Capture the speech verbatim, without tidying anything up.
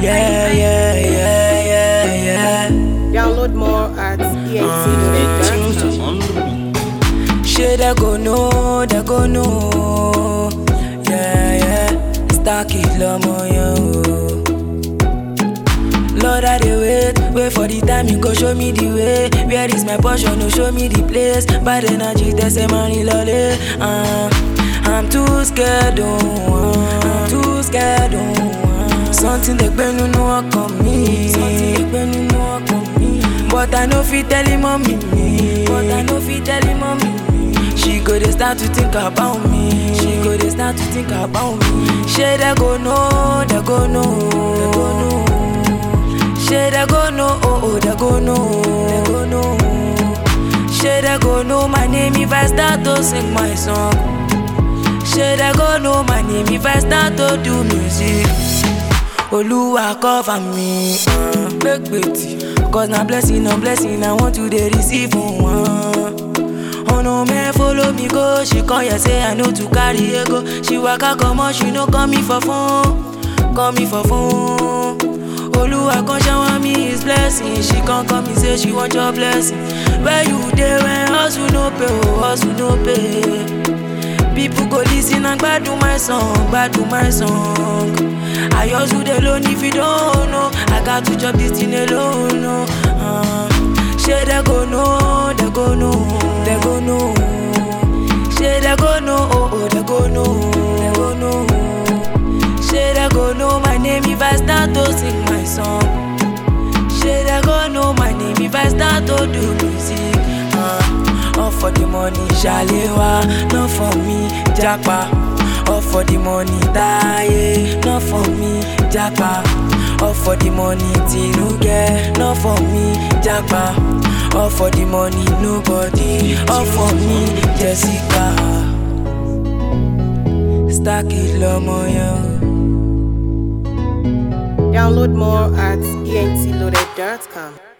Yeah, yeah, yeah, yeah, yeah. Download more at E N T dot com. Shit, they go know, they go know. Yeah, yeah. Stack it, lomo, yo. Lord, I dey wait, wait for the time you go show me the way. Where is my portion? No, show me the place. Bad energy, they say money lolly. Uh, I'm too scared, oh, I'm too scared, oh. Something they been no work on me. Something they been no work on me. But I know fit tell him mommy. But I know fit tell him mommy. She go dey start to think about me. She go dey start to think about me. She they go know, they go know, they go know. She they go know, oh oh, they go know, they go know. She they go know my name if I start to sing my song. She they go know my name if I start to do music. Oluwa cover me, uh, big beauty. Cause na blessing, no blessing, I want to dey receive one. Oh no, man, follow me go. She call ya say I know to carry ego. She waka come on, she no call me for phone, call me for phone. Oluwa come shower me his blessing. She come call me say she want your blessing. Where you dey when hustle no pay, oh hustle no pay. People go listen and gbadu my song, gbadu my song. I hustle alone if you don't know. I got to chop this thing alone, no. Uh, she they go know, they go know, they go know. She they go know, oh oh, they go know, they go know. She they go know my name if I start to sing my song. She they go know my name if I start to do music. Uh, all for the money, Shalewa, not for me, Japa. All for the money, die, not for me, Japa. All for the money, Tinuke, not for me, Japa. All for the money, nobody. All for me, Jessica. Stack it, lomo, yo. Download more at E N T dot com.